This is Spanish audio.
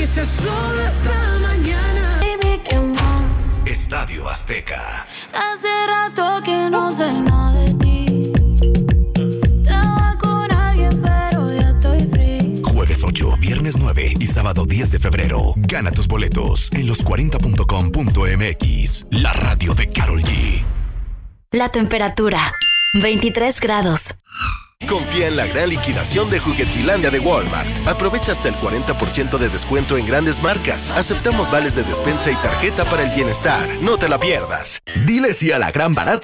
sea solo hasta mañana. Baby, come on. Estadio Azteca. Hace rato que no sé nada de ti. Estaba con alguien, pero ya estoy free. Jueves 8, viernes 9 y sábado 10 de febrero. Gana tus boletos en los40.com.mx. La radio de Karol G. La temperatura, 23 grados. Confía en la gran liquidación de Juguetilandia de Walmart. Aprovecha hasta el 40% de descuento en grandes marcas. Aceptamos vales de despensa y tarjeta para el bienestar. No te la pierdas. Dile sí a la gran barata